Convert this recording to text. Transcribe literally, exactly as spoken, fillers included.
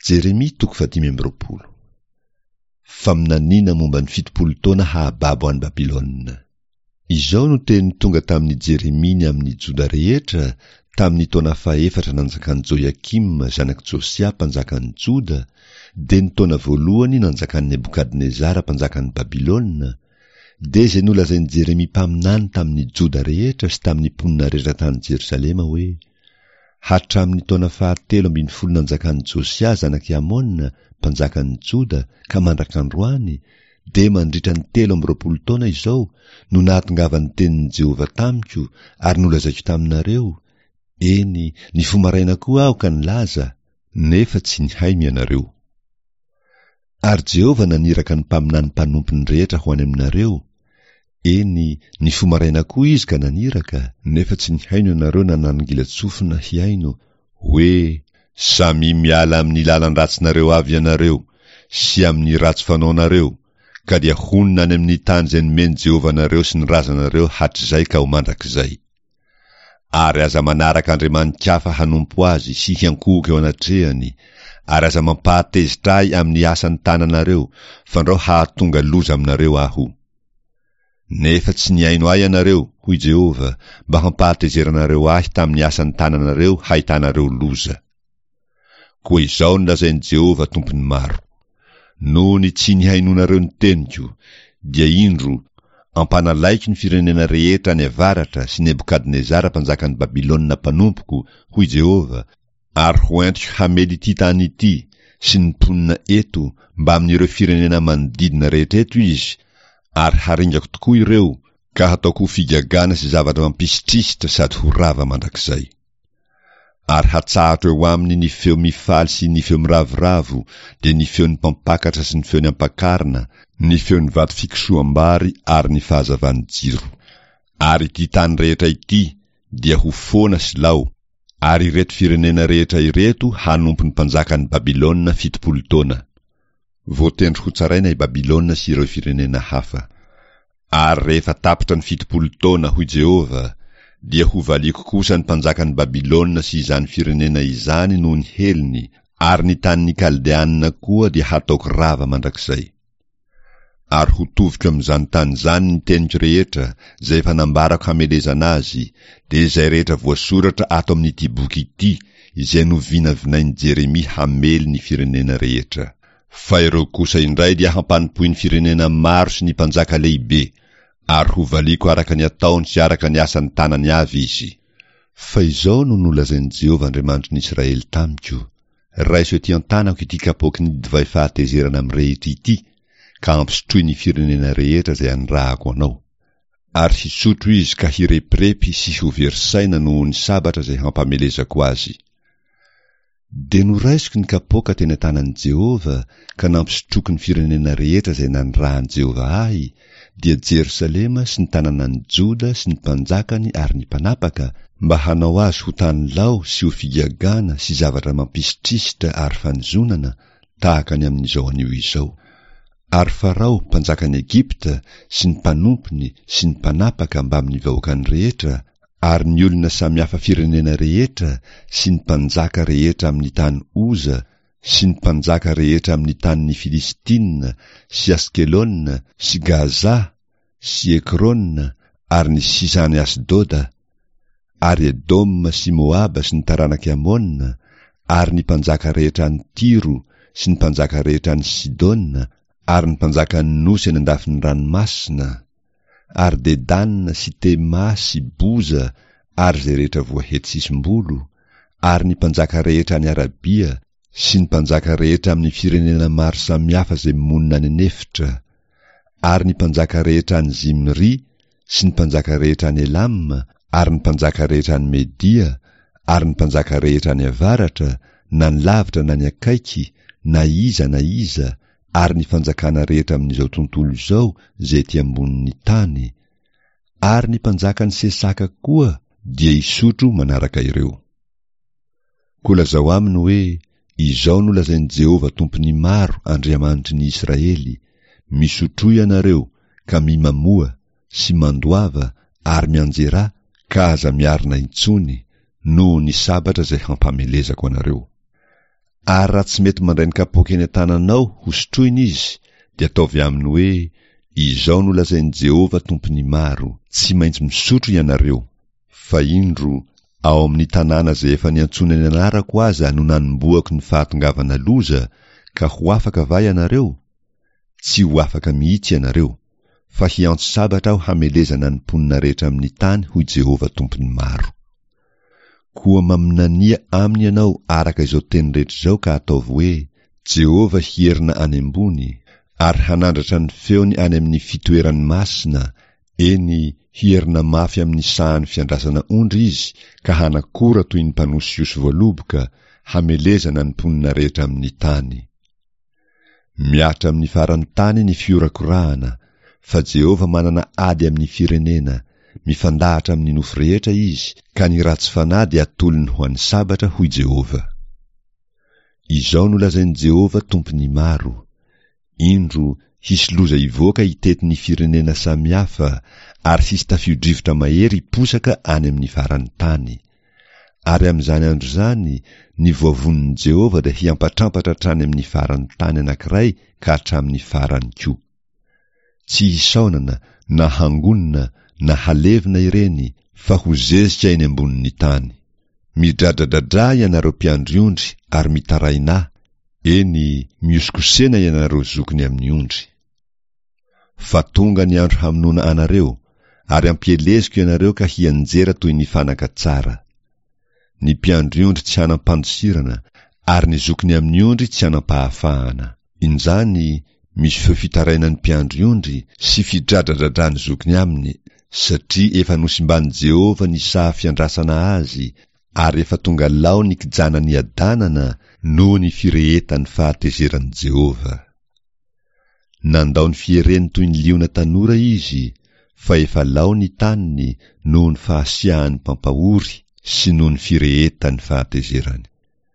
Jeremia toko fadimy amby roapolo. Fa minanina momba ny fitopolo taona hahababo any Babilôna. Izao no teny tonga tamin'ny Jeremia amin'ny Joda rehetra tamin'ny taona fahaefatra nanjakan'ny Joakim zanaky Josia mpanjakan'ny Joda, de ny taona voalohany nanjakan'ny Nebukadnezara mpanjakan'ny Babilôna, de zay nolazain'ny Jeremia mpaminany tamin'ny Joda rehetra sy tamin'ny mponina rehetra tany Jerusalema hoe: hatramin'ny taona fahatelo ambin'ny folo nanjakan'ny Josia zanaky Amona mpanjakan'ny Joda ka mandrak'androany, de mandritra ny telo amby roapolo taona izao no nahatongava ny tenin'ny Jehova tamiko ary nolazaiko taminareo. Eny, ny fomaraina koa aho ka nilaza, nefa tsy nihaino ianareo. Ary Jehova naniraka ny mpaminany mpanompony rehetra ho any aminareo. Eny, ny fomaraina koa izy ka naniraka, nefa tsy nihaino ianareo na nanongilatsofina hiaino, hoe: samy miala amin'ny lalan-ratsinareo avy ianareo sy amin'ny ratsy fanaonareo, ka dia honina any amin'ny tany izay nomeny Jehova nareo sy ny razanareo hatr'izay ka ho mandrak'izay. Ary aza manaraka Andriamanitra hafa hanompo azy sy hiankohaka eo anatrehany, ary aza mampahatezitra ahy amin'ny asan'ny tananareo, fandrao hahatonga loza aminareo aho. Nefa tsy niaino ahy ianareo, hoy Jehova, mba hampahatezeranareo ahy tamin'ny asan'ny tananareo hahitanareo loza. Koa izao no lazain'i Jehova tompony maro: noho ny tsy nihainonareo ny teniko, dia indro ampanalaiko ny firenena rehetra any avaratra sy Nebukadnezara mpanjakan'ny Babilôna mpanompoko, hoy Jehova, ary ho entiko hamely ity tany ity sy ny mponina eto mba amin'ireo firenena manodidina rehetra eto izy, ary haringako tokoa ireo ka hataoko figagana sy zavatra mampisitrisitra sady ho rava mandrak'izay. Ary hatsahatra eo aminy ny feo mifaly sy ny feo miravoravo, de ny feon'ny mpampakatra sy ny feon'ny ampakarina, ny feon'ny vato fikosoam-bary ary ny fahazavan'ny jiro. Ary ity tany rehetra ity dia ho foana sy lao, ary ireto firenena rehetra ireto hanompo ny mpanjakan'ny Babilôna fitopolo taona. Voatendry ho tsaraina i Babilôna sy ireo firenena hafa. Ary rehefa tapitra ny fitopolo taona, hoy Jehova, dia ho valiko kosa ny mpanjakan'ny Babilôna sy izany firenena izany noho ny heliny, ary ny tanin'ny Kaldeanina koa dia hataoko rava mandrak'izay. Ary ho toviko amin'izany tany zany ny teniko rehetra zay efa nambarako hamelezana azy, de izay rehetra voasoratra ato amin'ity boky ity, izay novinavinain'i Jeremia hamely ny firenena rehetra. Fa ireo kosa indray dia hampanimpoy ny firenena maro sy ny mpanjaka lehibe, ary ho valiko araka ny ataony sy araka ny asan'ny tanany avy izy. Fa izao no nolazain'i Jehova Andriamanitry ny Israely tamiko: raiso ety an-tanako ity kapoky ny divay fahatezerana amin'ny rehetra ity, ka ampisotroy ny firenena rehetra zay anrahako anao. Ary hisotro izy ka hirepirepy sy ho verisaina noho ny sabatra zay hampamelezako azy. De noraisiko ny kapoka teny an-tanan'i Jehova, ka nampisotroko ny firenena rehetra zay nanrahan'i Jehova ahy, dia Jerusalema sy ny tanànan'i Joda sy ny mpanjakany ary ny mpanapaka, mba hanao azy ho tany lao sy ho figagana sy zavatra mampisitrisitra ary fanizonana, tahaka ny amin'izao anio izao. Ary Farao mpanjakan'ny Egipta sy ny mpanompony sy ny mpanapaka mba amin'ny vahoakany rehetra, ary ny olona samihafa firenena rehetra sy ny mpanjaka rehetra amin'ny tany Oza sy ny mpanjaka rehetra amin'ny tanin'ny Filistina sy Askelona sy Gaza sy Ekrona ary ny sisany Asdoda, ary Edom sy Moaba sy ny taranaky Amona, ary ny mpanjaka rehetra ny Tiro sy ny mpanjaka rehetra ny Sidona, ary ny mpanjaka ny Nosy eny andafiny ranomasina, ary Dedanna sy Tema sy Boza, ary zay rehetra voahetsisim-bolo, ary ny mpanjaka rehetra ny Arabia sy ny mpanjaka rehetra amin'ny firenena maro samihafa zay monina ny nefitra, ary ny mpanjaka rehetra ny Zimri sy ny mpanjaka rehetra ny Elam, ary ny mpanjaka rehetra ny Media, ary ny mpanjaka rehetra ny avaratra, na ny lavitra na ny akaiky, na iza na iza, ary ny fanjakana rehetra amin'izao tontolo izao zay ety ambonin'ny tany, ary ny mpanjaka ny Sesaka koa dia isotro manaraka ireo. Koa lazao aminy hoe: izao no lazain'i Jehova tompony maro, Andriamanitry ny Israely: misotroy ianareo ka mimamoa sy mandoava ary mianjera, ka aza miarina intsony noho ny sabatra zay hampamelezako anareo. Ary raha tsy mety mandray ny kapoaka eny an-tananao hosotroiny izy, dia ataovy aminy hoe: izao no lazain'i Jehova tompony maro, tsy maintsy misotro ianareo. Fa indro ao amin'ny tanàna izay efa niantsona ny anarako aza no nanomboako ny fahatongavana loza, ka ho afaka va ianareo? Tsy ho afaka mihitsy ianareo, fa hiantso sabatra aho hamelezana ny mponina rehetra amin'ny tany hoy Jehova tompony maro. Koa maminania aminy ianao araka izao teny rehetra izao ka ataovy hoe: Jehova hierina any ambony, ary hanandratra ny feony any amin'ny fitoeran'ny masina, eny hierina mafy amin'ny sahan'ny fiandrasana ondry izy, ka hanakora toy ny mpanosy voaloboka, hamelezana ny mponina rehetra amin'ny tany. Miatra amin'ny faran'ny tany ny fiorakorahana, fa Jehova manana ady amin'ny firenena, mifandahatra amin'ny nofo rehetra izy, ka ny ratsy fanahy dia atolony ho an'ny sabatra hoy Jehova. Izao no lazain'i Jehova tompony maro. Indro hisy loza ivoaka hitety ny firenena samihafa, ary hisy tafio-drivotra mahery hiposaka any amin'ny faran'ny tany. Ary amin'izany andro zany, ny voavonin'i Jehova dia hiampatrampatra hatrany amin'ny faran'ny tany anankiray ka hatramin'ny farany koa. Tsy hisaonana, na hangonina, na halevina ireny, fa ho zezika eny ambonin'ny tany. Midradradradra ianareo mpiandry-ondry ary mitaraina, eny miosokosena ianareo zokiny amin'ny ondry. Fa tonga ny andro hamonoana anareo, ary ampieleziko ianareo ka hianjera toy ny fanaka tsara. Ny mpiandry-ondry tsy hanam-pandosirana, ary ny zokiny amin'ny ondry tsy hanam-pahafahana. Inzany misy feo fitarainan'ny mpiandry-ondry sy fidradradradrany zokiny aminy, satria efa nosimbany Jehova ny saha fiandrasana azy, ary efa tonga lao ny kijana ny adanana noho ny firehetan'ny fahatezerany Jehova. Nandao ny fiereny toy ny liona tanora izy, fa efa lao ny taniny noho ny fahasiahan'ny pampahory sy noho ny firehetan'ny fahatezerany.